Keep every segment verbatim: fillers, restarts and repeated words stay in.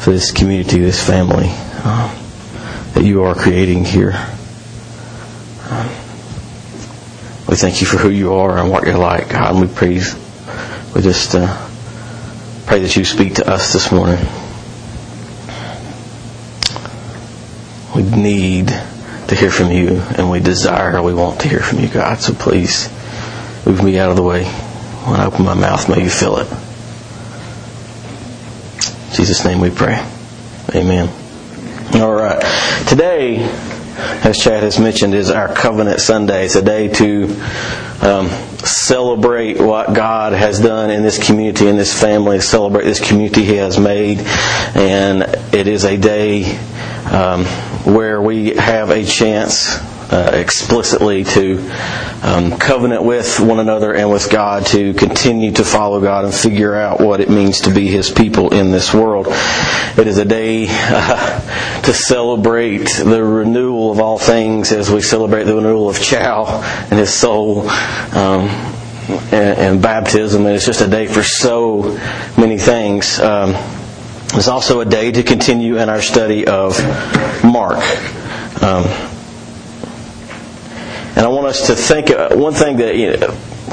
for this community, this family um, that you are creating here. Um, we thank you for who you are and what you're like, God, and we praise. We just uh, pray that you speak to us this morning. We need to hear from you, and we desire, we want to hear from you, God. So please, move me out of the way. When I open my mouth, may you fill it. In Jesus' name we pray. Amen. All right. Today, as Chad has mentioned, is our Covenant Sunday. It's a day to um, celebrate what God has done in this community, in this family, celebrate this community He has made. And it is a day um, where we have a chance uh, explicitly to um, covenant with one another and with God, to continue to follow God and figure out what it means to be His people in this world. It is a day uh, to celebrate the renewal of all things, as we celebrate the renewal of Chow and his soul um, and, and baptism. And it's just a day for so many things. Um, it's also a day to continue in our study of Mark. Um, and I want us to think, uh, one thing that you know,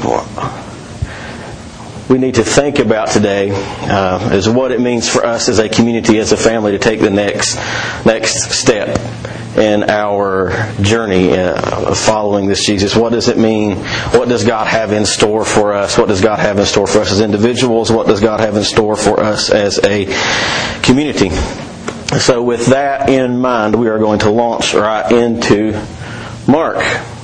we need to think about today uh, is what it means for us as a community, as a family, to take the next next step in our journey uh, of following this Jesus. What does it mean? What does God have in store for us? What does God have in store for us as individuals? What does God have in store for us as a community? So with that in mind, we are going to launch right into Mark.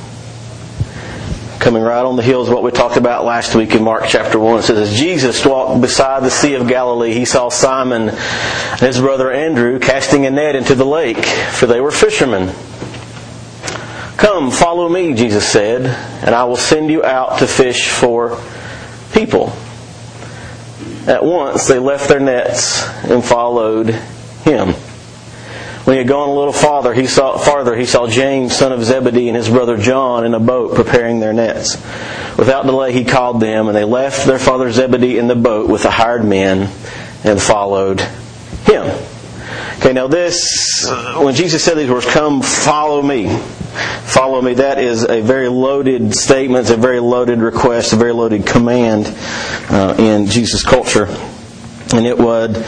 Coming right on the heels of what we talked about last week in Mark chapter one. It says, as Jesus walked beside the Sea of Galilee, He saw Simon and his brother Andrew casting a net into the lake, for they were fishermen. Come, follow me, Jesus said, and I will send you out to fish for people. At once they left their nets and followed Him. When he had gone a little farther, he saw farther, he saw James, son of Zebedee, and his brother John in a boat preparing their nets. Without delay he called them, and they left their father Zebedee in the boat with the hired men and followed Him. Okay, now this, when Jesus said these words, come follow me, follow me, that is a very loaded statement, it's a very loaded request, a very loaded command uh, in Jesus' culture. And it would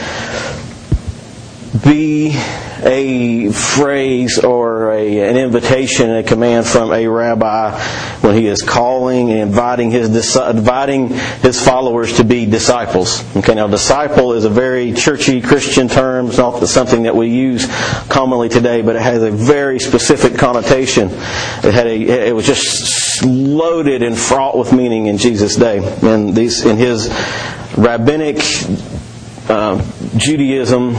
be a phrase or a, an invitation, a command from a rabbi when he is calling and inviting his inviting his followers to be disciples. Okay, now disciple is a very churchy Christian term. It's not something that we use commonly today, but it has a very specific connotation. It had a, it was just loaded and fraught with meaning in Jesus' day. And these in his rabbinic uh, Judaism.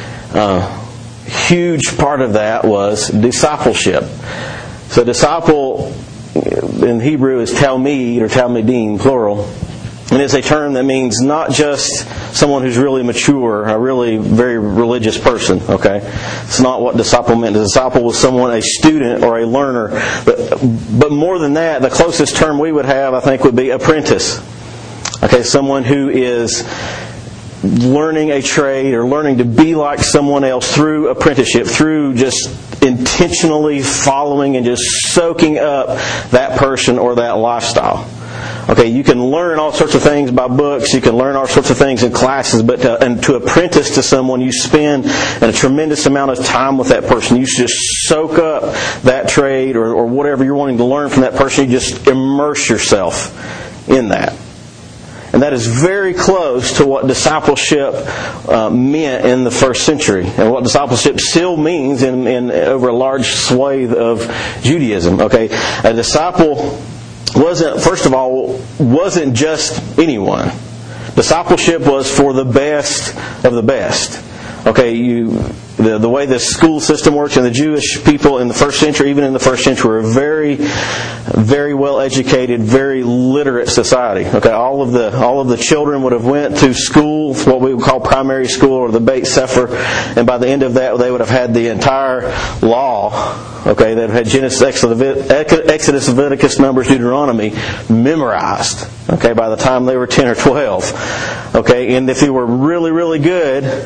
Uh, huge part of that was discipleship. So disciple in Hebrew is talmid or talmidim, plural. And it's a term that means not just someone who's really mature, a really very religious person. Okay, it's not what disciple meant. The disciple was someone, a student or a learner. But, but more than that, the closest term we would have, I think, would be apprentice. Okay, someone who is learning a trade or learning to be like someone else through apprenticeship, through just intentionally following and just soaking up that person or that lifestyle. Okay, you can learn all sorts of things by books, you can learn all sorts of things in classes, but to, and to apprentice to someone, you spend a tremendous amount of time with that person. You just soak up that trade or, or whatever you're wanting to learn from that person. You just immerse yourself in that. And that is very close to what discipleship uh, meant in the first century, and what discipleship still means in, in over a large swathe of Judaism. Okay, a disciple wasn't, first of all, wasn't just anyone. Discipleship was for the best of the best. Okay, you. The, the way the school system works, and the Jewish people in the first century, even in the first century, were a very, very well educated, very literate society. Okay, all of the all of the children would have went to school, what we would call primary school or the Beit Sefer, and by the end of that, they would have had the entire law. Okay, they'd have had Genesis, Exodus, Leviticus, Numbers, Deuteronomy memorized. Okay, by the time they were ten or twelve. Okay, and if you were really, really good,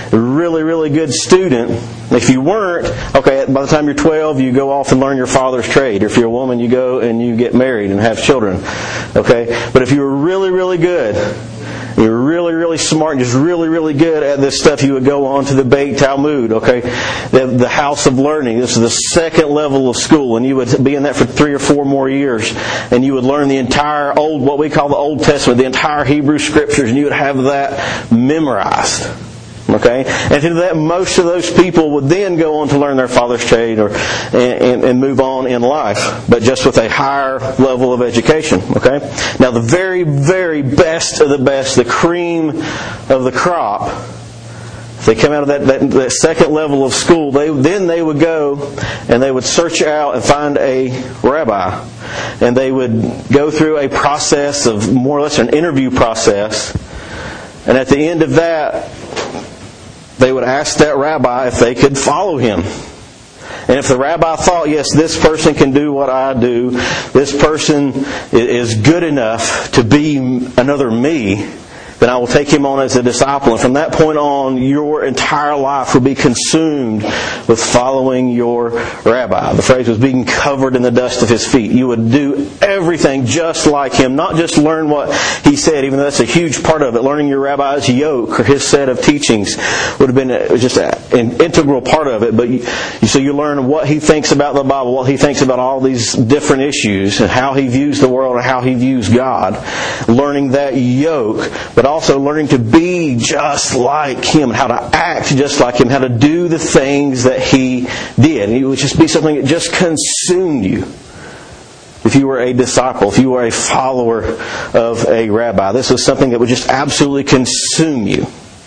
really, really good student. If you weren't, okay, by the time you're twelve, you go off and learn your father's trade. If you're a woman, you go and you get married and have children. Okay? But if you were really, really good, you were really, really smart and just really, really good at this stuff, you would go on to the Beit Talmud, okay? The, the house of learning. This is the second level of school, and you would be in that for three or four more years. And you would learn the entire old, what we call the Old Testament, the entire Hebrew Scriptures, and you would have that memorized. Okay? And to that, most of those people would then go on to learn their father's trade or and, and, and move on in life, but just with a higher level of education. Okay? Now the very, very best of the best, the cream of the crop, if they come out of that, that, that second level of school, they then they would go and they would search out and find a rabbi. And they would go through a process of more or less an interview process. And at the end of that, they would ask that rabbi if they could follow him. And if the rabbi thought, yes, this person can do what I do, this person is good enough to be another me, then I will take him on as a disciple. And from that point on, your entire life will be consumed with following your rabbi. The phrase was being covered in the dust of his feet. You would do everything just like him, not just learn what he said, even though that's a huge part of it. Learning your rabbi's yoke or his set of teachings would have been just an integral part of it. But you, so you learn what he thinks about the Bible, what he thinks about all these different issues, and how he views the world and how he views God. Learning that yoke, but also learning to be just like him, how to act just like him, how to do the things that he did. And it would just be something that just consumed you. If you were a disciple, if you were a follower of a rabbi, this was something that would just absolutely consume you.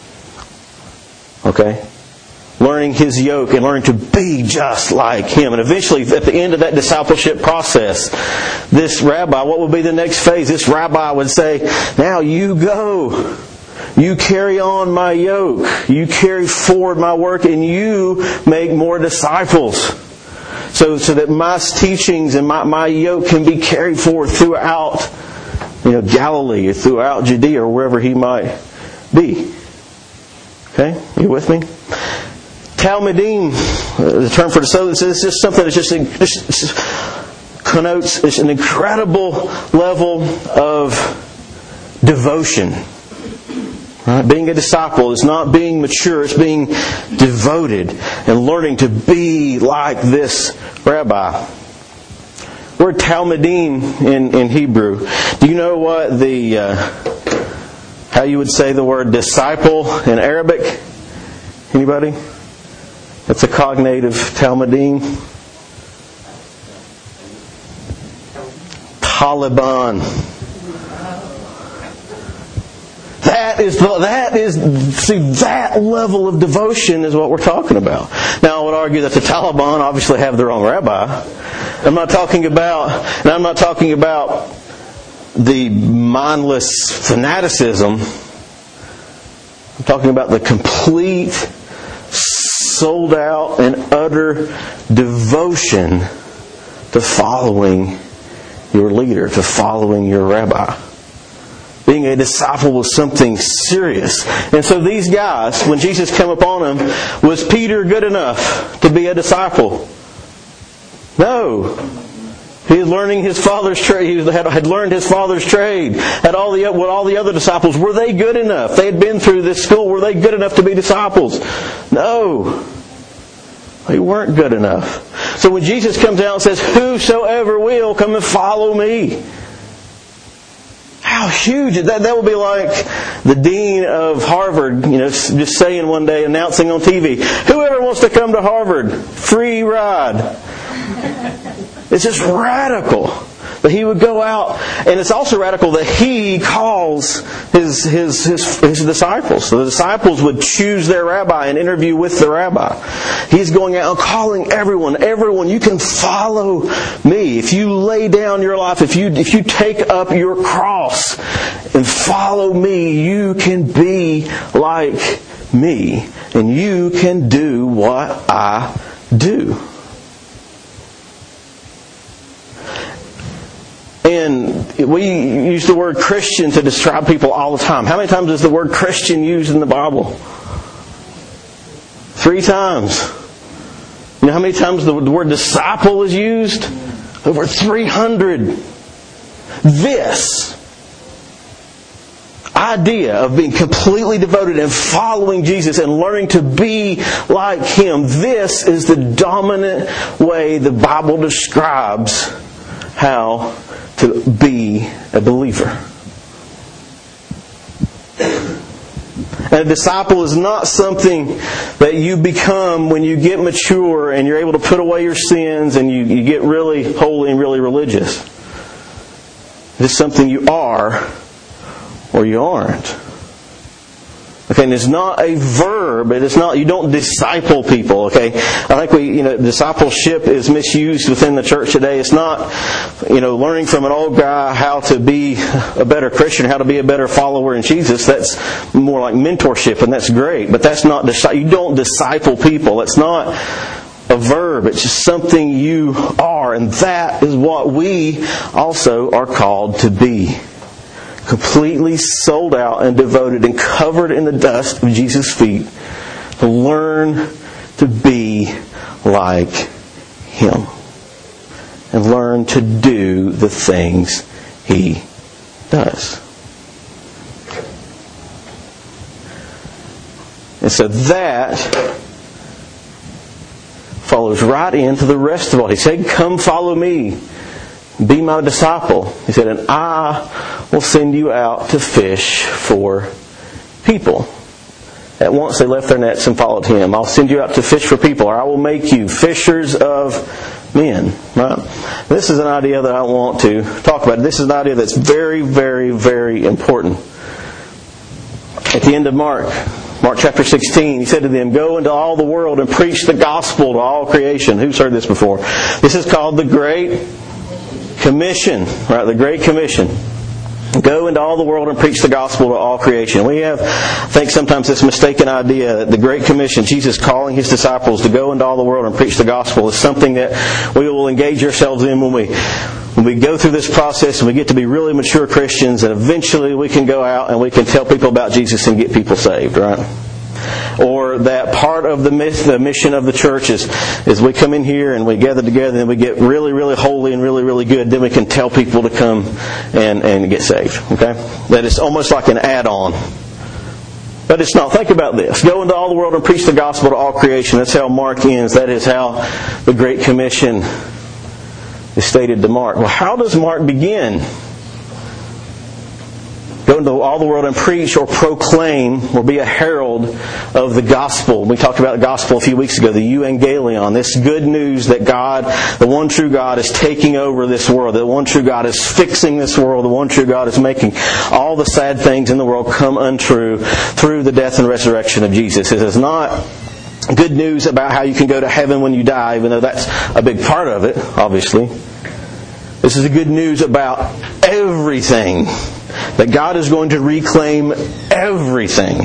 Okay? Learning his yoke and learning to be just like him. And eventually, at the end of that discipleship process, this rabbi, what would be the next phase? This rabbi would say, now you go. You carry on my yoke. You carry forward my work and you make more disciples. So, so that my teachings and my, my yoke can be carried forward throughout, you know, Galilee or throughout Judea or wherever he might be. Okay? Are you with me? Talmudim, the term for the so this is just something that just, just connotes it's an incredible level of devotion. Right? Being a disciple is not being mature, it's being devoted and learning to be like this rabbi. The word Talmudim in, in Hebrew. Do you know what the uh, how you would say the word disciple in Arabic? Anybody? That's a cognative. Talmudim. Taliban. That is, that is, see, that level of devotion is what we're talking about. Now, I would argue that the Taliban obviously have their own rabbi. I'm not talking about, and I'm not talking about the mindless fanaticism. I'm talking about the complete, sold out and utter devotion to following your leader, to following your rabbi. Being a disciple was something serious. And so these guys, when Jesus came upon them, was Peter good enough to be a disciple? No. He was learning his father's trade. He had, had learned his father's trade. Had all the what all the other disciples, were they good enough? They had been through this school. Were they good enough to be disciples? No. They weren't good enough. So when Jesus comes out and says, "Whosoever will, come and follow me." How huge is that? That would be like the dean of Harvard, you know, just saying one day, announcing on T V, "Whoever wants to come to Harvard, free ride." It's just radical that he would go out, and it's also radical that he calls his his his, his disciples. So the disciples would choose their rabbi and interview with the rabbi. He's going out and calling everyone, everyone, you can follow me. If you lay down your life, if you if you take up your cross and follow me, you can be like me, and you can do what I do. And we use the word Christian to describe people all the time. How many times is the word Christian used in the Bible? Three times. You know how many times the word disciple is used? Over three hundred. This idea of being completely devoted and following Jesus and learning to be like Him, this is the dominant way the Bible describes how to be a believer. And a disciple is not something that you become when you get mature and you're able to put away your sins and you, you get really holy and really religious. It's something you are or you aren't. Okay, and it's not a verb. It is not. You don't disciple people. Okay, I think we, you know, discipleship is misused within the church today. It's not, you know, learning from an old guy how to be a better Christian, how to be a better follower in Jesus. That's more like mentorship, and that's great. But that's not. You don't disciple people. It's not a verb. It's just something you are, and that is what we also are called to be. Completely sold out and devoted and covered in the dust of Jesus' feet to learn to be like Him and learn to do the things He does. And so that follows right into the rest of all. He said, "Come follow me. Be my disciple." He said, "And I will send you out to fish for people." At once they left their nets and followed Him. "I'll send you out to fish for people, or I will make you fishers of men." Right? This is an idea that I want to talk about. This is an idea that's very, very, very important. At the end of Mark, Mark chapter sixteen, He said to them, "Go into all the world and preach the gospel to all creation." Who's heard this before? This is called the Great Commission, right? The Great Commission. Go into all the world and preach the gospel to all creation. We have, I think, sometimes this mistaken idea that the Great Commission, Jesus calling His disciples to go into all the world and preach the gospel, is something that we will engage ourselves in when we when we go through this process and we get to be really mature Christians, and eventually we can go out and we can tell people about Jesus and get people saved, right? Or that part of the mission of the church is, is we come in here and we gather together and we get really, really holy and really, really good. Then we can tell people to come and, and get saved. Okay? That is almost like an add-on. But it's not. Think about this. Go into all the world and preach the gospel to all creation. That's how Mark ends. That is how the Great Commission is stated to Mark. Well, how does Mark begin? Go into all the world and preach or proclaim or be a herald of the gospel. We talked about the gospel a few weeks ago, the euangelion, this good news that God, the one true God, is taking over this world. The one true God is fixing this world. The one true God is making all the sad things in the world come untrue through the death and resurrection of Jesus. It is not good news about how you can go to heaven when you die, even though that's a big part of it, obviously. This is the good news about everything. That God is going to reclaim everything.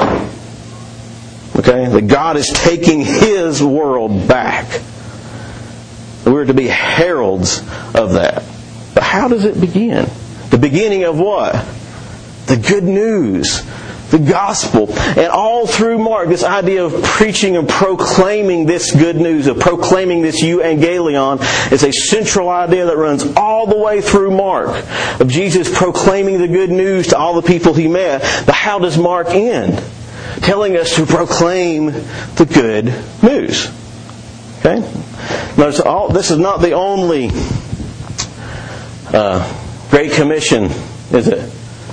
Okay? That God is taking His world back. We're to be heralds of that. But how does it begin? The beginning of what? The good news. The gospel. And all through Mark, this idea of preaching and proclaiming this good news, of proclaiming this euangelion, is a central idea that runs all the way through Mark, of Jesus proclaiming the good news to all the people He met. But how does Mark end? Telling us to proclaim the good news. Okay? Notice, all, this is not the only uh, Great Commission, is it?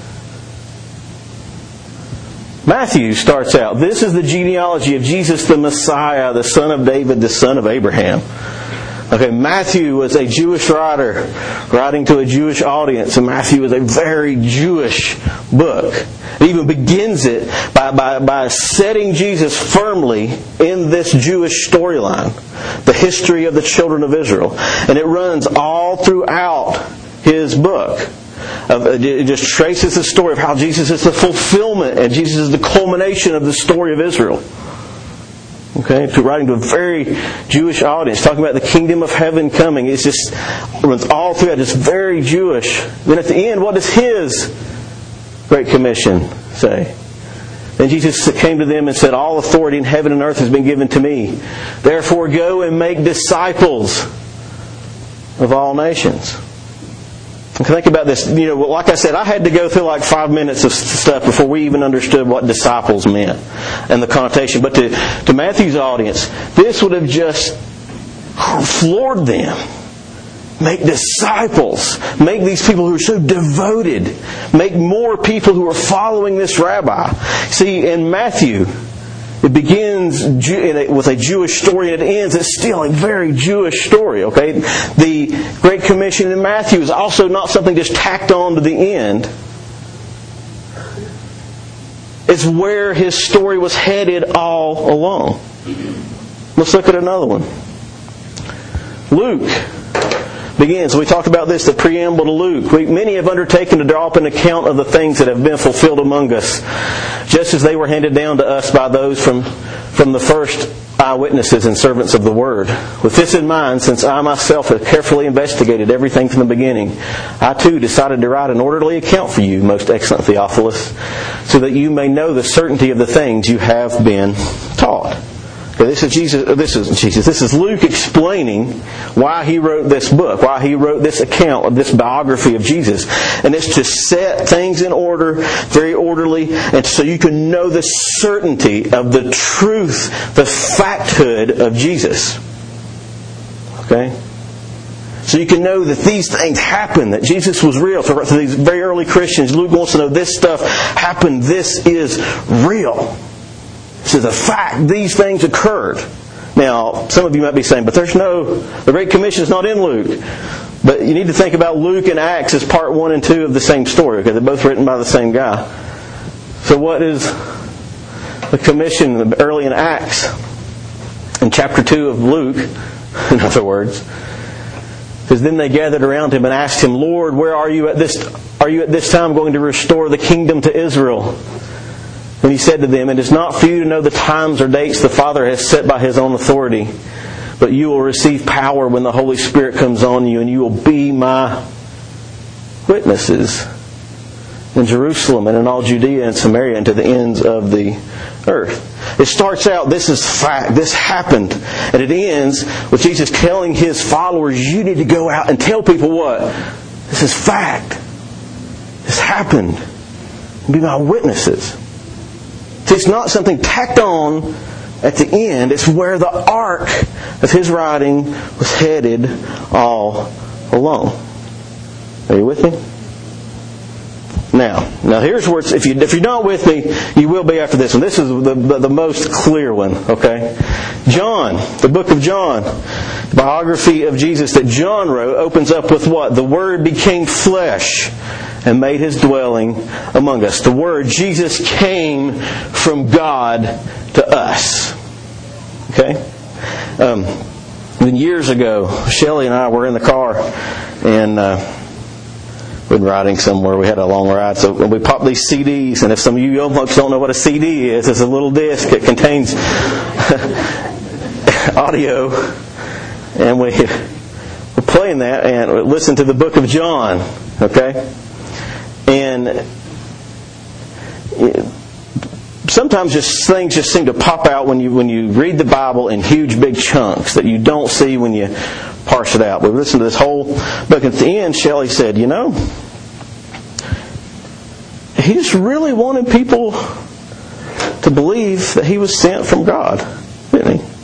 Matthew starts out, this is the genealogy of Jesus the Messiah, the son of David, the son of Abraham. Okay, Matthew was a Jewish writer, writing to a Jewish audience, and Matthew is a very Jewish book. It even begins it by, by, by setting Jesus firmly in this Jewish storyline, the history of the children of Israel. And it runs all throughout his book. It just traces the story of how Jesus is the fulfillment and Jesus is the culmination of the story of Israel. Okay, to writing to a very Jewish audience, talking about the kingdom of heaven coming. It's just it runs all through it. It's very Jewish. Then at the end, what does His Great Commission say? Then Jesus came to them and said, "All authority in heaven and earth has been given to me. Therefore go and make disciples of all nations." Think about this. You know, like I said, I had to go through like five minutes of stuff before we even understood what disciples meant and the connotation. But to, to Matthew's audience, this would have just floored them. Make disciples. Make these people who are so devoted. Make more people who are following this rabbi. See, in Matthew, it begins with a Jewish story and it ends. It's still a very Jewish story, okay? The Great Commission in Matthew is also not something just tacked on to the end. It's where his story was headed all along. Let's look at another one. Luke begins. We talked about this, the preamble to Luke. We, many have undertaken to draw up an account of the things that have been fulfilled among us, just as they were handed down to us by those from, from the first eyewitnesses and servants of the Word. With this in mind, since I myself have carefully investigated everything from the beginning, I too decided to write an orderly account for you, most excellent Theophilus, so that you may know the certainty of the things you have been taught. Okay, this is Jesus. This is Jesus. This is Luke explaining why he wrote this book, why he wrote this account of this biography of Jesus, and it's to set things in order, very orderly, and so you can know the certainty of the truth, the facthood of Jesus. Okay. So you can know that these things happened, that Jesus was real. For these very early Christians, Luke wants to know this stuff happened. This is real. This is a fact. These things occurred. Now, some of you might be saying, but there's no, the Great Commission is not in Luke. But you need to think about Luke and Acts as part one and two of the same story, because they're both written by the same guy. So what is the commission early in Acts? In chapter two of Luke, in other words, because then they gathered around him and asked him, "Lord, where are you at this, are you at this time going to restore the kingdom to Israel?" And he said to them, "It is not for you to know the times or dates the Father has set by His own authority, but you will receive power when the Holy Spirit comes on you, and you will be my witnesses in Jerusalem and in all Judea and Samaria and to the ends of the earth." It starts out, this is fact, this happened. And it ends with Jesus telling His followers, you need to go out and tell people what? This is fact. This happened. Be my witnesses. See, it's not something tacked on at the end. It's where the arc of His writing was headed all along. Are you with me? Now, now here's where it's, if you if you're not with me, you will be after this one. This is the, the the most clear one. Okay, John, the book of John, the biography of Jesus that John wrote, opens up with what? The Word became flesh and made His dwelling among us. The Word, Jesus, came from God to us. Okay? Um, years ago, Shelley and I were in the car, and uh, we'd been riding somewhere. We had a long ride, so we popped these C Ds. And if some of you young folks don't know what a C D is, it's a little disc. It contains audio, and we were playing that and listened to the book of John. Okay? And sometimes just things just seem to pop out when you when you read the Bible in huge big chunks that you don't see when you parse it out. We listened to this whole book. At the end, Shelley said, you know, he just really wanted people to believe that he was sent from God, didn't he?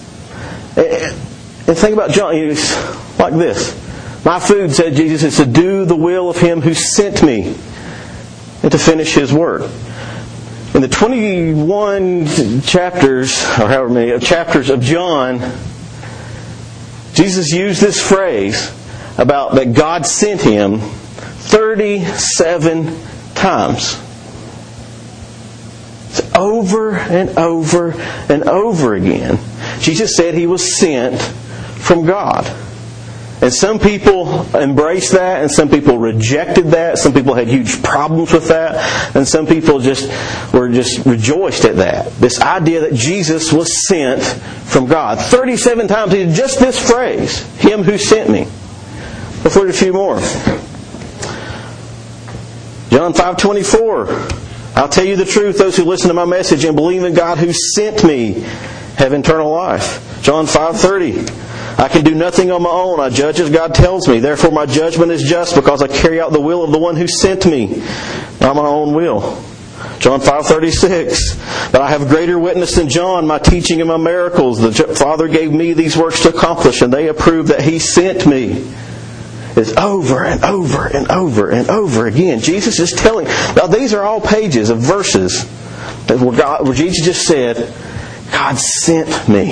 And think about John. He's like this. My food, said Jesus, is to do the will of Him who sent me and to finish His work. In the twenty-one chapters, or however many chapters of John, Jesus used this phrase about that God sent Him thirty-seven times. It's over and over and over again. Jesus said He was sent from God. And some people embraced that, and some people rejected that. Some people had huge problems with that, and some people just were just rejoiced at that. This idea that Jesus was sent from God. thirty-seven times, just this phrase, Him who sent me. Let's look at a few more. John five twenty-four. I'll tell you the truth, those who listen to my message and believe in God who sent me have eternal life. John five thirty. I can do nothing on my own. I judge as God tells me. Therefore my judgment is just because I carry out the will of the one who sent me, not my own will. John five thirty-six. But I have greater witness than John, my teaching and my miracles. The Father gave me these works to accomplish, and they approve that He sent me. It's over and over and over and over again. Jesus is telling. Now these are all pages of verses where, God, where Jesus just said, God sent me.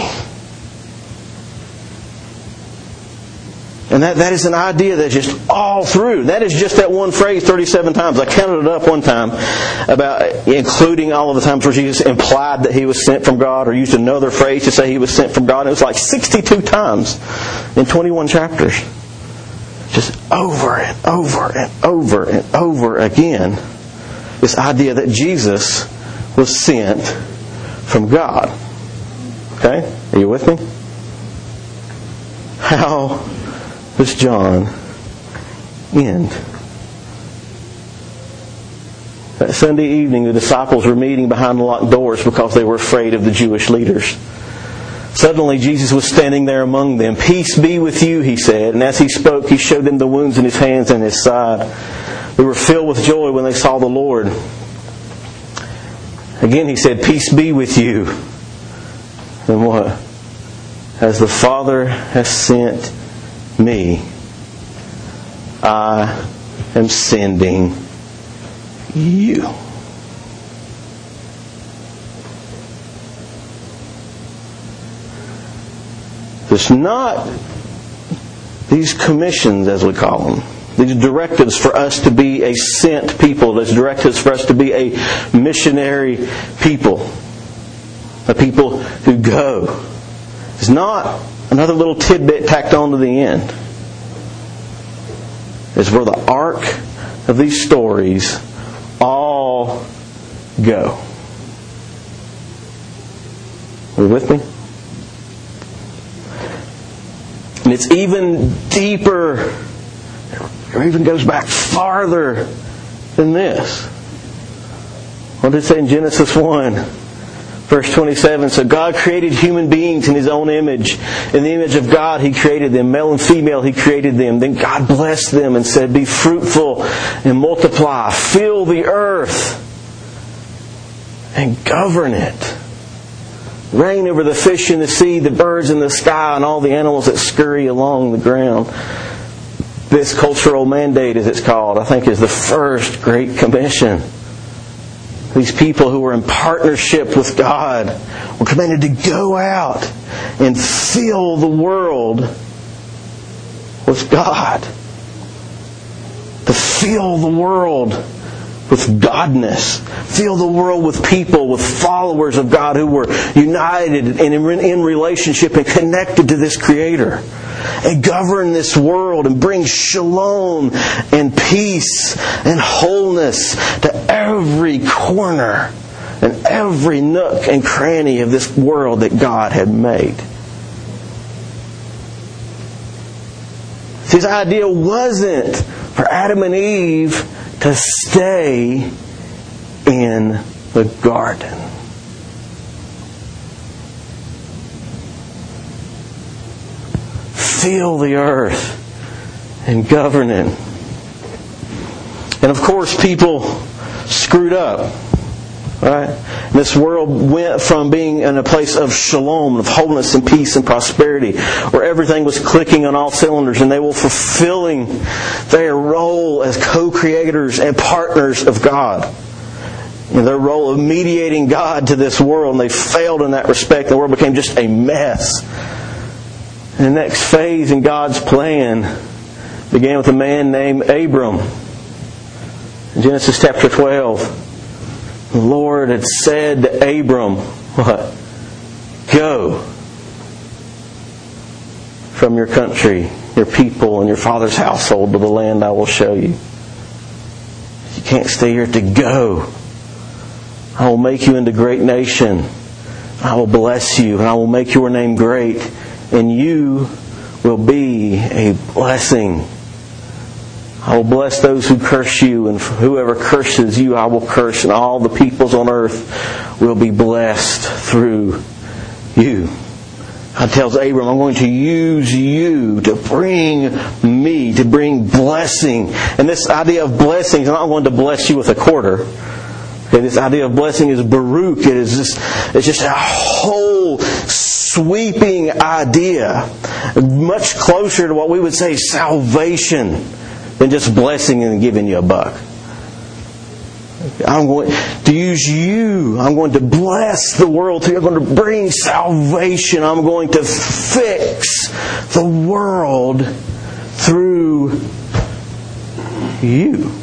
And that, that is an idea that's just all through. That is just that one phrase thirty-seven times. I counted it up one time, about including all of the times where Jesus implied that He was sent from God, or used another phrase to say He was sent from God. It was like sixty-two times in twenty-one chapters. Just over and over and over and over again. This idea that Jesus was sent from God. Okay? Are you with me? How does John end? That Sunday evening, the disciples were meeting behind the locked doors because they were afraid of the Jewish leaders. Suddenly Jesus was standing there among them. Peace be with you, He said. And as He spoke, He showed them the wounds in His hands and His side. They were filled with joy when they saw the Lord. Again He said, peace be with you. And what? As the Father has sent me, I am sending you. It's not these commissions, as we call them, these directives for us to be a sent people, these directives for us to be a missionary people, a people who go. It's not another little tidbit tacked on to the end. It's where the arc of these stories all go. Are you with me? And it's even deeper, or even goes back farther than this. What did it say in Genesis one? Verse twenty-seven, so God created human beings in His own image. In the image of God He created them. Male and female He created them. Then God blessed them and said, be fruitful and multiply. Fill the earth and govern it. Reign over the fish in the sea, the birds in the sky, and all the animals that scurry along the ground. This cultural mandate, as it's called, I think is the first Great Commission. These people who were in partnership with God were commanded to go out and fill the world with God. To fill the world with godness. Fill the world with people, with followers of God who were united and in relationship and connected to this Creator. And govern this world and bring shalom and peace and wholeness to every corner and every nook and cranny of this world that God had made. His idea wasn't for Adam and Eve to stay in the garden. Fill the earth and govern it. And of course, people screwed up. Right? This world went from being in a place of shalom, of wholeness and peace and prosperity, where everything was clicking on all cylinders, and they were fulfilling their role as co-creators and partners of God. And their role of mediating God to this world, and they failed in that respect. The world became just a mess. And the next phase in God's plan began with a man named Abram. In Genesis chapter twelve. The Lord had said to Abram, what? Go from your country, your people, and your father's household to the land I will show you. You can't stay here. To go. I will make you into a great nation. I will bless you, and I will make your name great, and you will be a blessing. I will bless those who curse you, and whoever curses you I will curse, and all the peoples on earth will be blessed through you. God tells Abram, I'm going to use you to bring me, to bring blessing. And this idea of blessing is not going to bless you with a quarter. Okay, this idea of blessing is Baruch. It is just, it's just a whole sweeping idea. Much closer to what we would say salvation than just blessing and giving you a buck. I'm going to use you. I'm going to bless the world through you. I'm going to bring salvation. I'm going to fix the world through you.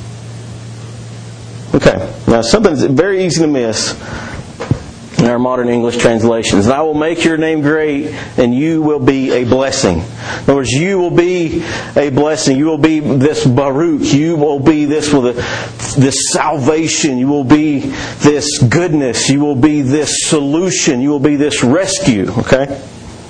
Okay, now something that's very easy to miss in our modern English translations. And I will make your name great, and you will be a blessing. In other words, you will be a blessing. You will be this Baruch. You will be this with a, this salvation. You will be this goodness. You will be this solution. You will be this rescue. Okay?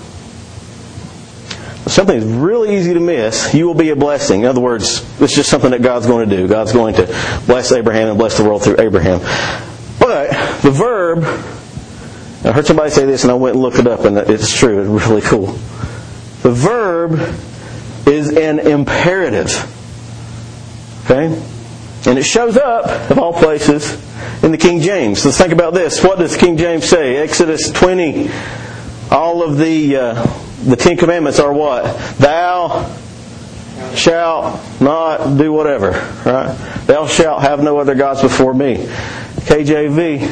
Something that's really easy to miss. You will be a blessing. In other words, it's just something that God's going to do. God's going to bless Abraham and bless the world through Abraham. But the verb, I heard somebody say this and I went and looked it up, and it's true. It's really cool. The verb is an imperative. Okay? And it shows up, of all places, in the King James. Let's think about this. What does King James say? Exodus twenty, all of the uh, the Ten Commandments are what? Thou shalt not do whatever. Right? Thou shalt have no other gods before me. K J V.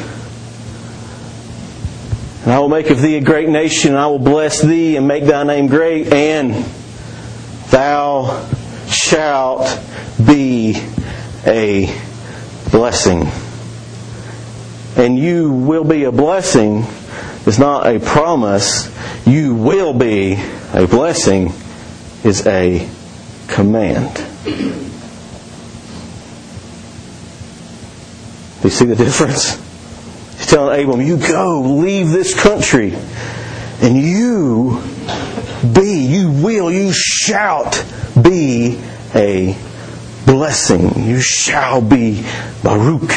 And I will make of thee a great nation, and I will bless thee and make thy name great, and thou shalt be a blessing. And you will be a blessing is not a promise. You will be a blessing is a command. Do you see the difference? He's telling Abram, you go, leave this country, and you be, you will, you shalt be a blessing. You shall be Baruch.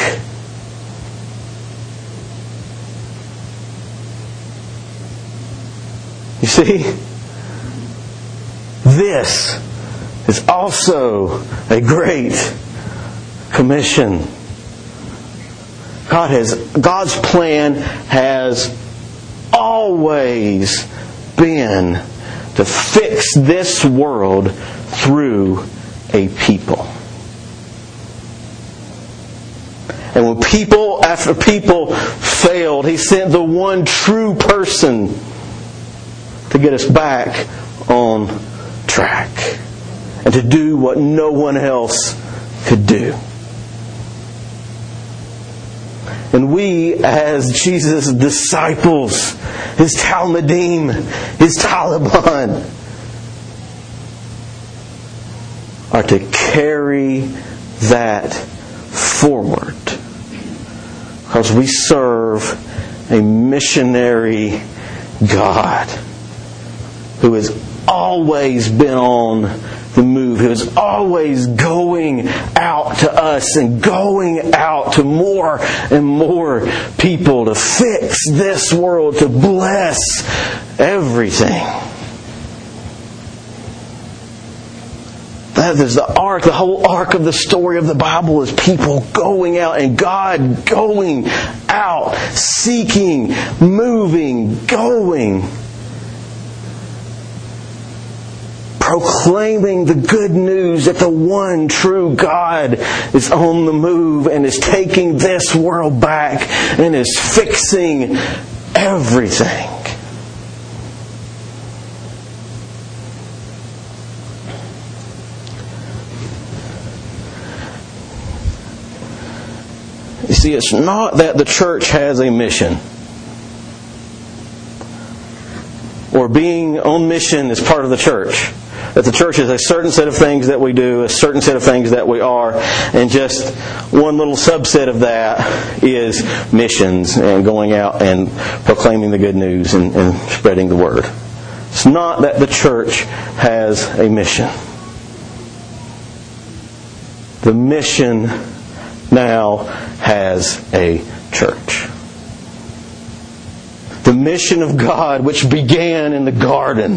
You see? This is also a great commission. God has, God's plan has always been to fix this world through a people. And when people after people failed, He sent the one true person to get us back on track and to do what no one else could do. And we, as Jesus' disciples, His Talmudim, His Taliban, are to carry that forward. Because we serve a missionary God who has always been on the move, who is always going out to us and going out to more and more people to fix this world, to bless everything. That is the arc, the whole arc of the story of the Bible is people going out and God going out, seeking, moving, going, proclaiming the good news that the one true God is on the move and is taking this world back and is fixing everything. You see, it's not that the church has a mission, or being on mission is part of the church. That the church is a certain set of things that we do, a certain set of things that we are, and just one little subset of that is missions and going out and proclaiming the good news and, and spreading the word. It's not that the church has a mission. the mission now has a church. The mission of God, which began in the garden,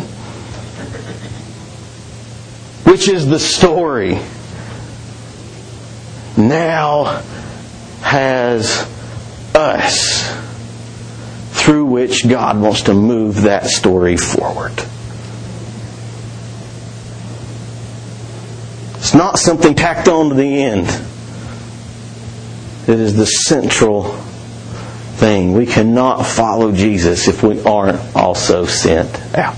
which is the story, now has us, through which God wants to move that story forward. It's not something tacked on to the end. It is the central thing. We cannot follow Jesus if we aren't also sent out.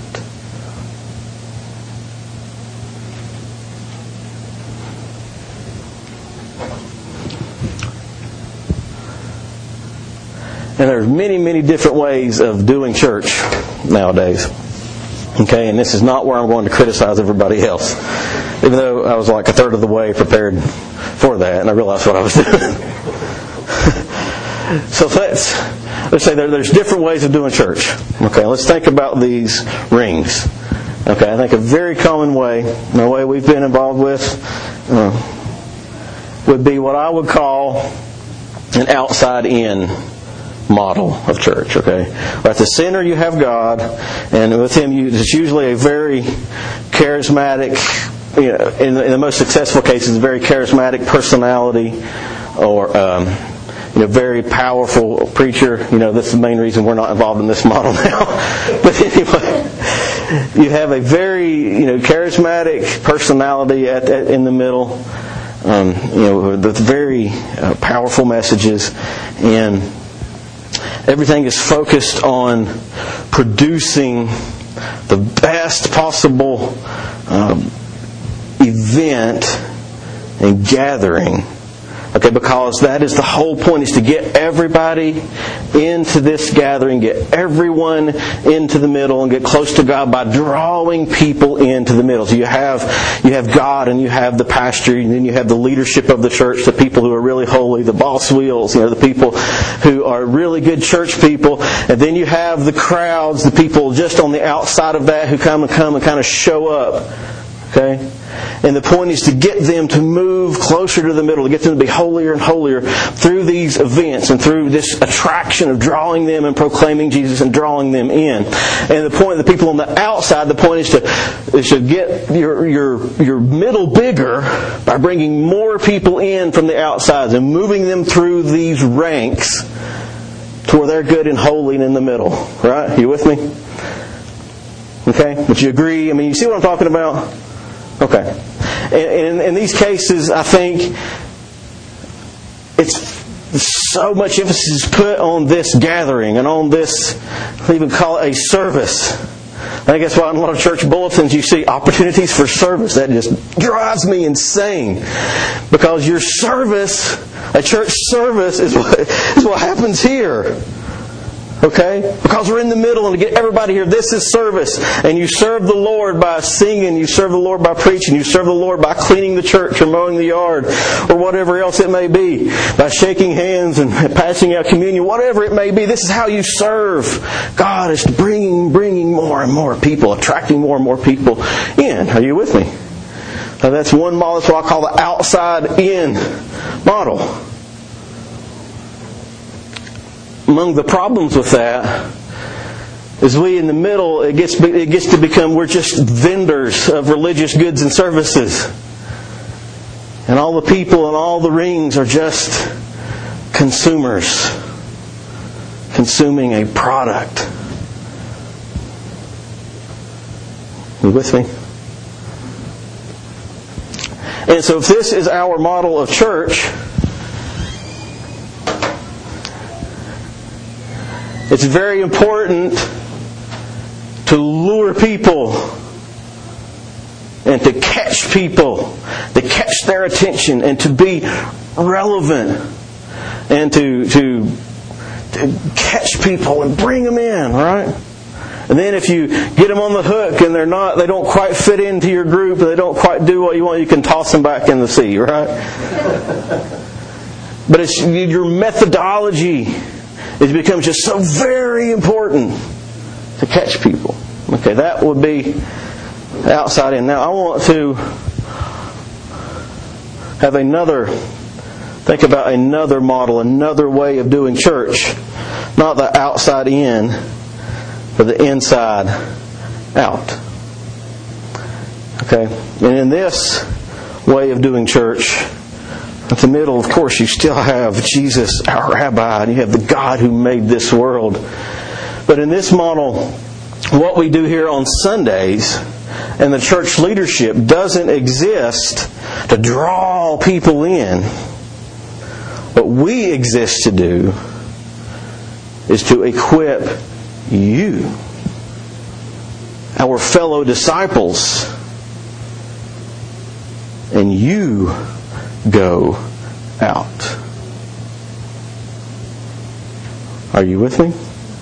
And there's many, many different ways of doing church nowadays. Okay, and this is not where I'm going to criticize everybody else. Even though I was like a third of the way prepared for that, and I realized what I was doing. So let's let's say there, there's different ways of doing church. Okay, let's think about these rings. Okay, I think a very common way, the way we've been involved with, uh, would be what I would call an outside-in model of church. Okay, at the center you have God, and with Him, you, it's usually a very charismatic, you know, in the, in the most successful cases, a very charismatic personality, or um, you know, very powerful preacher. You know, that's the main reason we're not involved in this model now. But anyway, you have a very, you know, charismatic personality at, at in the middle. Um, you know, with very uh, powerful messages, and everything is focused on producing the best possible um, event and gathering. Okay, because that is the whole point, is to get everybody into this gathering, get everyone into the middle, and get close to God by drawing people into the middle. So you have you have God, and you have the pastor, and then you have the leadership of the church, the people who are really holy, the boss wheels, you know, the people who are really good church people, and then you have the crowds, the people just on the outside of that who come and come and kind of show up. Okay? And the point is to get them to move closer to the middle, to get them to be holier and holier through these events and through this attraction of drawing them and proclaiming Jesus and drawing them in. And the point of the people on the outside, the point is to is to get your your your middle bigger by bringing more people in from the outsides and moving them through these ranks to where they're good and holy and in the middle. Right? You with me? Okay? But you agree? I mean, you see what I'm talking about? Okay. And in these cases, I think it's so much emphasis put on this gathering and on this, I even call it a service. I think that's why in a lot of church bulletins you see opportunities for service. That just drives me insane. Because your service, a church service, is what, is what happens here. Okay? Because we're in the middle, and to get everybody here, this is service. And you serve the Lord by singing, you serve the Lord by preaching, you serve the Lord by cleaning the church or mowing the yard or whatever else it may be, by shaking hands and passing out communion, whatever it may be. This is how you serve. God is bringing, bringing more and more people, attracting more and more people in. Are you with me? Now that's one model. That's what I call the outside-in model. Among the problems with that is we in the middle, it gets it gets to become we're just vendors of religious goods and services. And all the people and all the rings are just consumers consuming a product. You with me? And so if this is our model of church, it's very important to lure people and to catch people, to catch their attention and to be relevant and to, to, to catch people and bring them in, right? And then if you get them on the hook and they're not, they don't quite fit into your group, and they don't quite do what you want, you can toss them back in the sea, right? But it's your methodology. It becomes just so very important to catch people. Okay, that would be outside in. Now I want to have another, think about another model, another way of doing church. Not the outside in, but the inside out. Okay? And in this way of doing church, at the middle, of course, you still have Jesus, our Rabbi, and you have the God who made this world. But in this model, what we do here on Sundays and the church leadership doesn't exist to draw people in. What we exist to do is to equip you, our fellow disciples, and you go out. Are you with me?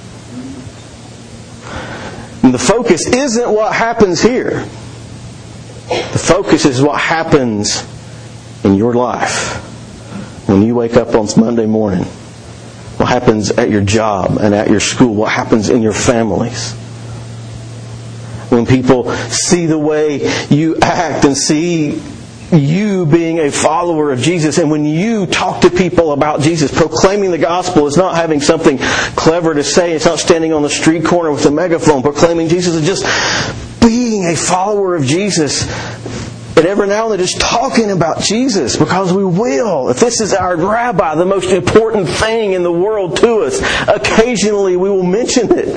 And the focus isn't what happens here. The focus is what happens in your life when you wake up on Monday morning. What happens at your job and at your school. What happens in your families. When people see the way you act and see you being a follower of Jesus, and when you talk to people about Jesus, proclaiming the gospel is not having something clever to say. It's not standing on the street corner with a megaphone proclaiming Jesus. It's just being a follower of Jesus. And every now and then just talking about Jesus, because we will. If this is our Rabbi, the most important thing in the world to us, occasionally we will mention it.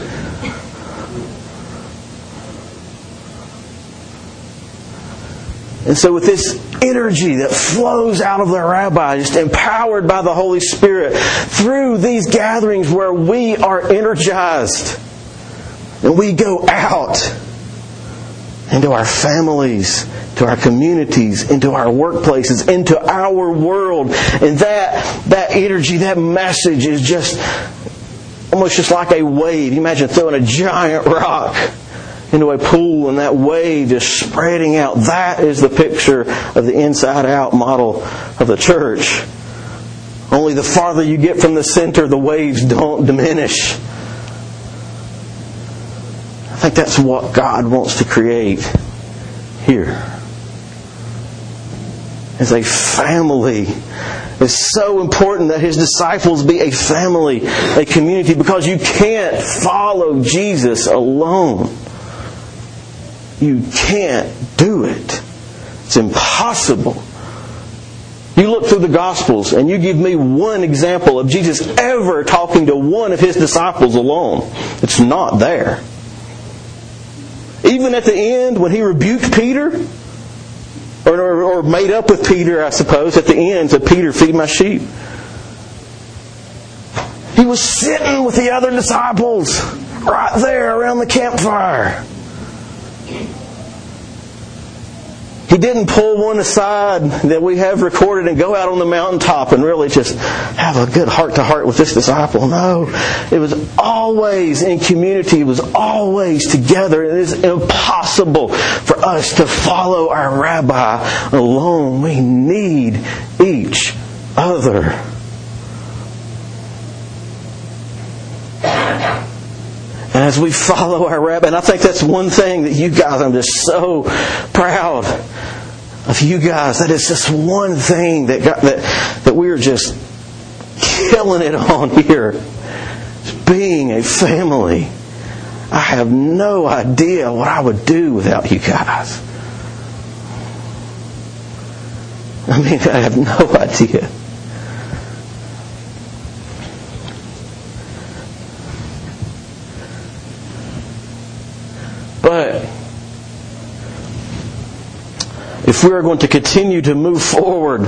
And so with this energy that flows out of the Rabbi, just empowered by the Holy Spirit, through these gatherings where we are energized, and we go out into our families, to our communities, into our workplaces, into our world. And that that energy, that message is just almost just like a wave. You imagine throwing a giant rock into a pool and that wave just spreading out. That is the picture of the inside-out model of the church. Only the farther you get from the center, the waves don't diminish. I think that's what God wants to create here. As a family. It's so important that His disciples be a family, a community, because you can't follow Jesus alone. You can't do it. It's impossible. You look through the Gospels and you give me one example of Jesus ever talking to one of His disciples alone. It's not there. Even at the end when He rebuked Peter, or, or, or made up with Peter, I suppose, at the end, said, Peter, feed my sheep. He was sitting with the other disciples right there around the campfire. He didn't pull one aside that we have recorded and go out on the mountaintop and really just have a good heart-to-heart with this disciple. No, it was always in community. It was always together. It is impossible for us to follow our Rabbi alone. We need each other. And as we follow our Rabbi, and I think that's one thing that you guys, I'm just so proud of you guys. That is just one thing that got, that that we're just killing it on here. Being a family. I have no idea what I would do without you guys. I mean, I have no idea. But if we are going to continue to move forward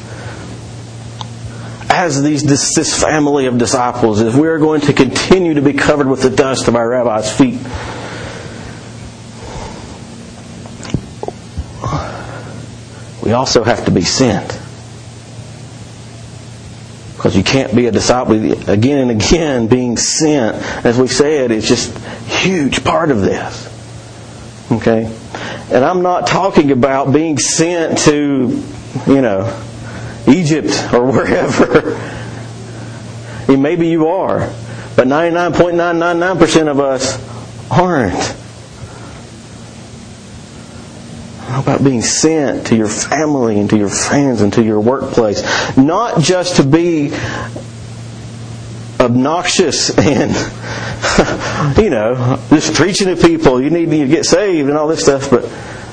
as these this, this family of disciples, if we are going to continue to be covered with the dust of our Rabbi's feet, we also have to be sent. Because you can't be a disciple again and again. Being sent, as we said, is just a huge part of this. Okay? And I'm not talking about being sent to, you know, Egypt or wherever. And maybe you are. But ninety-nine point nine nine nine percent of us aren't. about being sent to your family and to your friends and to your workplace. Not just to be obnoxious and, you know, just preaching to people, you need to get saved and all this stuff, but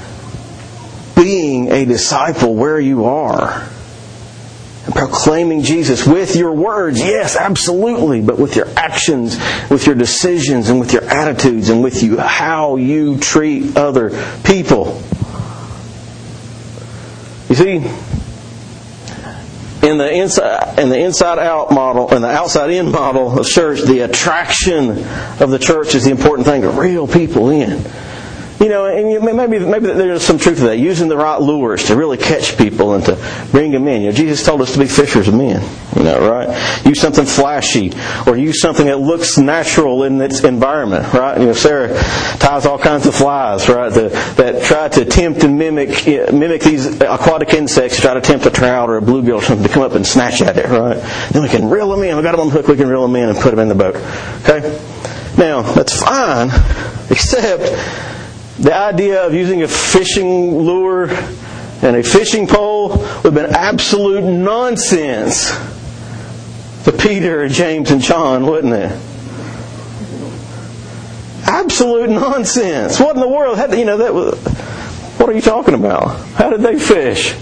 being a disciple where you are. And proclaiming Jesus with your words, yes, absolutely, but with your actions, with your decisions, and with your attitudes, and with you how you treat other people. You see, in the inside, in the inside-out model, in the outside-in model of church, the attraction of the church is the important thing to reel people in. You know, and you, maybe maybe there's some truth to that. Using the right lures to really catch people and to bring them in. You know, Jesus told us to be fishers of men. You know, right? Use something flashy, or use something that looks natural in its environment. Right? You know, Sarah ties all kinds of flies, right? The, that try to tempt and mimic mimic these aquatic insects. Try to tempt a trout or a bluegill or something to come up and snatch at it. Right? Then we can reel them in. We got them on the hook. We can reel them in and put them in the boat. Okay. Now that's fine, except the idea of using a fishing lure and a fishing pole would have been absolute nonsense to Peter and James and John, wouldn't it? Absolute nonsense. What in the world? How, you know, that was, what are you talking about? How did they fish?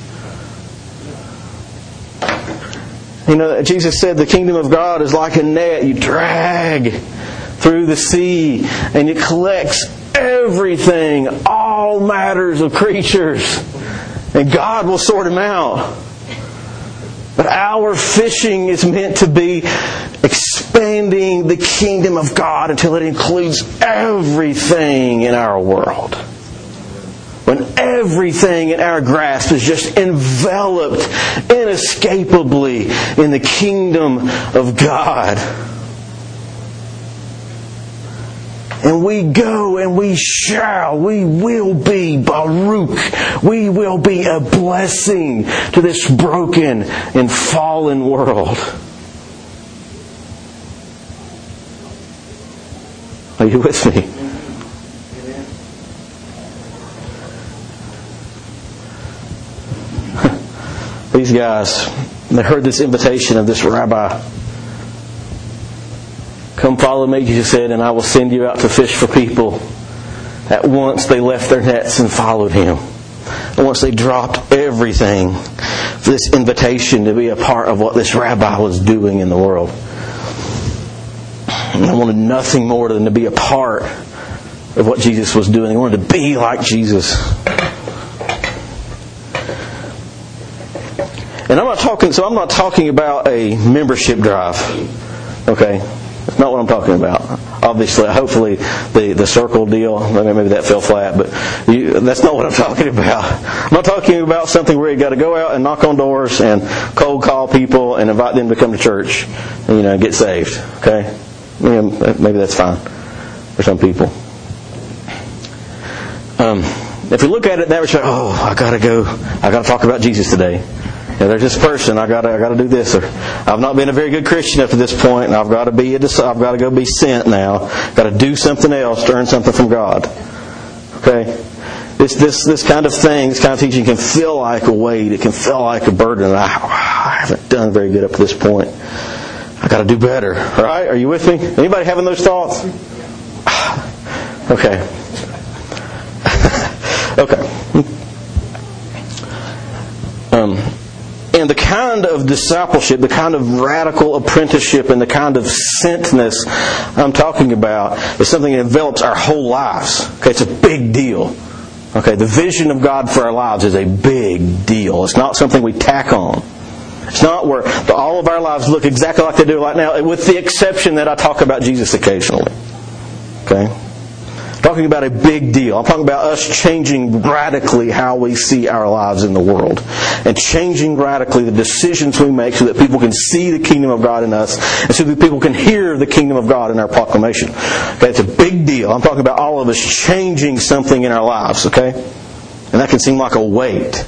You know, Jesus said the kingdom of God is like a net you drag through the sea, and it collects everything, all matters of creatures, and God will sort them out. But our fishing is meant to be expanding the kingdom of God until it includes everything in our world. When everything in our grasp is just enveloped inescapably in the kingdom of God. And we go and we shall, we will be Baruch. We will be a blessing to this broken and fallen world. Are you with me? These guys, they heard this invitation of this rabbi. Come follow me, Jesus said, and I will send you out to fish for people. At once they left their nets and followed Him. And once they dropped everything for this invitation to be a part of what this rabbi was doing in the world. And they wanted nothing more than to be a part of what Jesus was doing. They wanted to be like Jesus. And I'm not talking, so I'm not talking about a membership drive. Okay? That's not what I'm talking about. Obviously, hopefully, the, the circle deal, maybe that fell flat, but you, that's not what I'm talking about. I'm not talking about something where you got to go out and knock on doors and cold call people and invite them to come to church and, you know, get saved. Okay? Yeah, maybe that's fine for some people. Um, if you look at it that way, you're like, oh, I got to go, I got to talk about Jesus today. Yeah, there's this person. I got to, I got to do this. Or I've not been a very good Christian up to this point, and I've got to be a, I've got to go be sent now. Got to do something else to earn something from God. Okay, this this this kind of thing, this kind of teaching can feel like a weight. It can feel like a burden. I, I haven't done very good up to this point. I got to do better. Right? Are you with me? Anybody having those thoughts? Okay. okay. Um. And the kind of discipleship, the kind of radical apprenticeship, and the kind of sentness I'm talking about is something that envelops our whole lives. Okay, it's a big deal. Okay, the vision of God for our lives is a big deal. It's not something we tack on. It's not where all of our lives look exactly like they do right now, with the exception that I talk about Jesus occasionally. Okay? Talking about a big deal. I'm talking about us changing radically how we see our lives in the world. And changing radically the decisions we make so that people can see the kingdom of God in us and so that people can hear the kingdom of God in our proclamation. Okay, it's a big deal. I'm talking about all of us changing something in our lives, okay? And that can seem like a weight.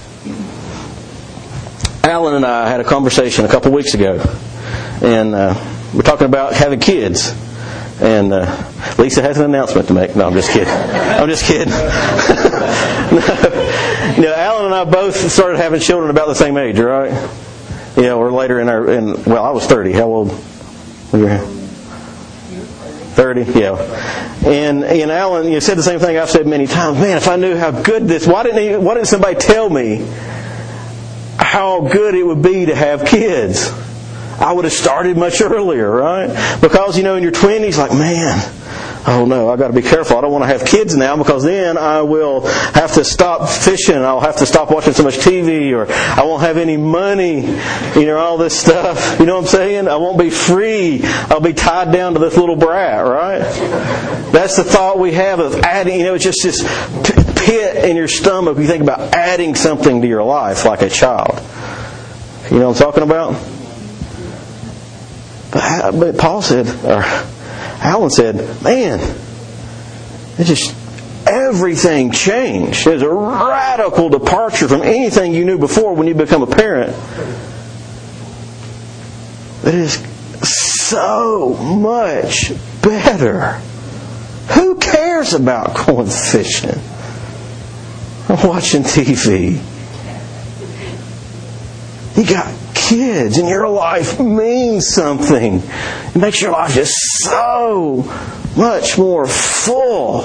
Alan and I had a conversation a couple weeks ago. And uh, we're talking about having kids. And uh, Lisa has an announcement to make. No, I'm just kidding. I'm just kidding. You know, Alan and I both started having children about the same age, right? You know, or later in our, in, well, I was thirty. How old were you? thirty, yeah. And and Alan, you said the same thing I've said many times. Man, if I knew how good this, why didn't he, why didn't somebody tell me how good it would be to have kids? I would have started much earlier, right? Because, you know, in your twenties, like, man, oh no, I've got to be careful. I don't want to have kids now, because then I will have to stop fishing. I'll have to stop watching so much T V, or I won't have any money, you know, all this stuff. You know what I'm saying? I won't be free. I'll be tied down to this little brat, right? That's the thought we have of adding, you know, it's just this pit in your stomach. You think about adding something to your life like a child. You know what I'm talking about? But, but Paul said, or Alan said, man, it just, everything changed. There's a radical departure from anything you knew before when you become a parent. It is so much better. Who cares about going fishing or watching T V? You got kids, and your life means something. It makes your life just so much more full.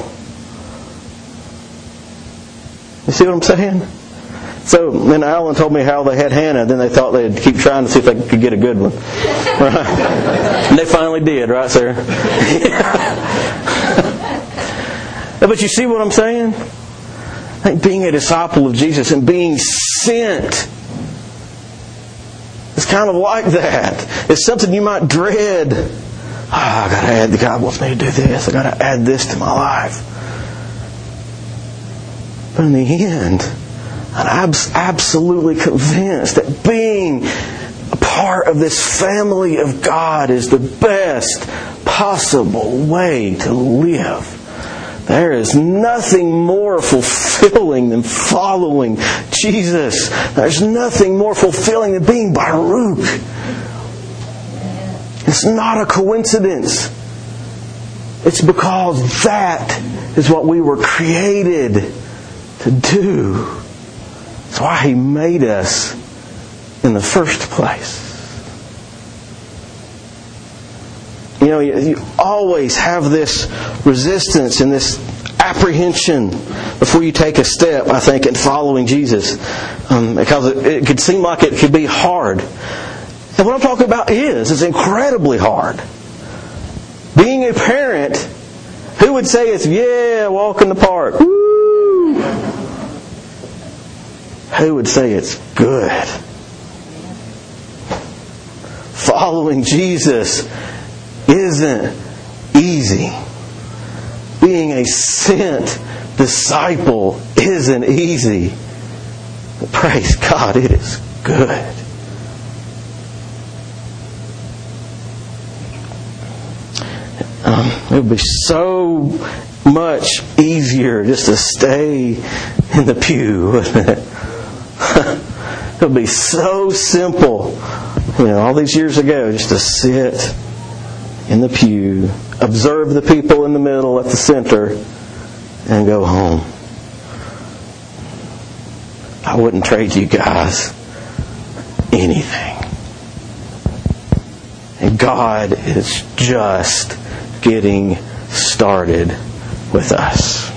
You see what I'm saying? So then Alan told me how they had Hannah, then they thought they'd keep trying to see if they could get a good one. Right? And they finally did, right, Sarah? But you see what I'm saying? I think being a disciple of Jesus and being sent, it's kind of like that. It's something you might dread. Oh, I got to add, God wants me to do this. I got to add this to my life. But in the end, I'm absolutely convinced that being a part of this family of God is the best possible way to live. There is nothing more fulfilling than following Jesus. There's nothing more fulfilling than being Baruch. It's not a coincidence. It's because that is what we were created to do. That's why He made us in the first place. You know, you, you always have this resistance and this apprehension before you take a step, I think, in following Jesus. Um, because it, it could seem like it could be hard. And what I'm talking about is, it's incredibly hard. Being a parent, who would say it's, yeah, walk in the park. Woo! Who would say it's good? Following Jesus isn't easy. Being a sent disciple isn't easy. But praise God, it is good. Um, it would be so much easier just to stay in the pew, wouldn't it? It would be so simple, you know, all these years ago, just to sit in the pew, observe the people in the middle at the center, and go home. I wouldn't trade you guys anything. And God is just getting started with us.